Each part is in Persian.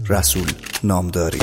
رسول نامداری.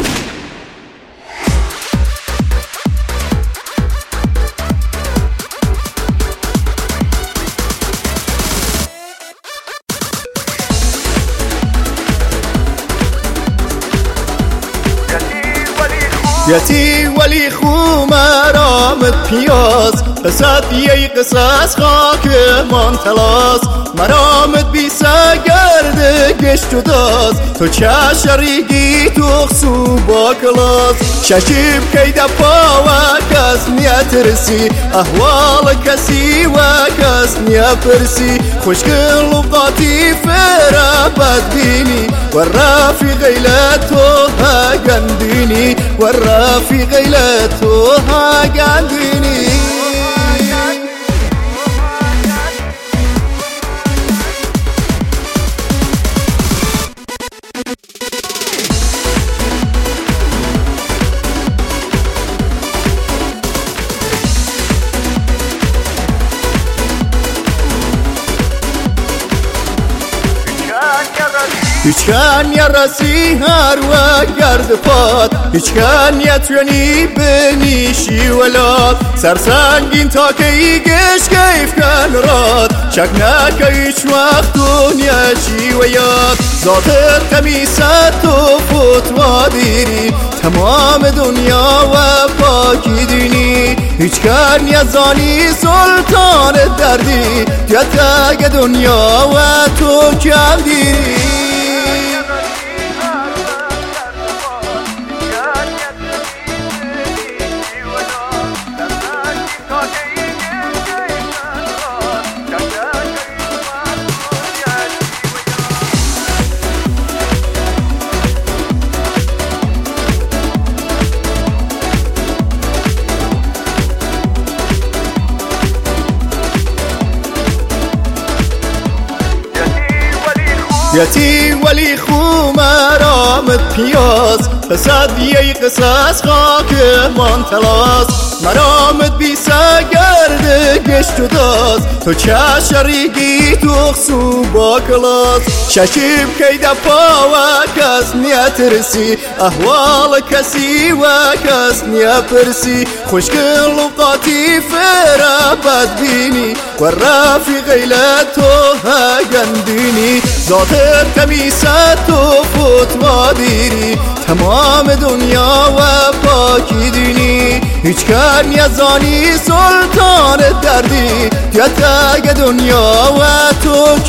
یتی ولی خو مرامت پیاز قصد یی قصص خاک من تلاس مرامت بی سگرد گشت و داز تو چه شریگی تو خسو با کلاس ششیب که دپا و کس نیترسی احوال کسی و کس نیپرسی خوشگل و قاطیف رابط بینی و رفیق ایلتو ها گندینی و رفیق ایلتو ها گندینی. هیچ کن یرسی هر و گرد پاد هیچ کن یتونی بنیشی ولاد سرسنگین تا که ایگش کیف کن راد شک نکه هیچ وقت دنیا چی و یاد ذات قمیست و فتوا دیری تمام دنیا و پاکی دینی هیچ کن یزانی سلطان دردی دیتگ دنیا و تو کم دیری. یتی ولی خو مرامت پیاز قصد یی قصص خاک من تلاس مرامت بی سگرد گشت و داز تو چه شریگی تو خسو با کلاس ششیب که دپا و کس نیترسی احوال کسی و کس نیپرسی خوشگل و قاطیف رابط بینی و رفیق ایلتو ها گندینی ذات قمیست و فتوا دیری تمام دنیا و پاکی دینی هیچ کن یزانی سلطان دردی دیتگ دنیا و تو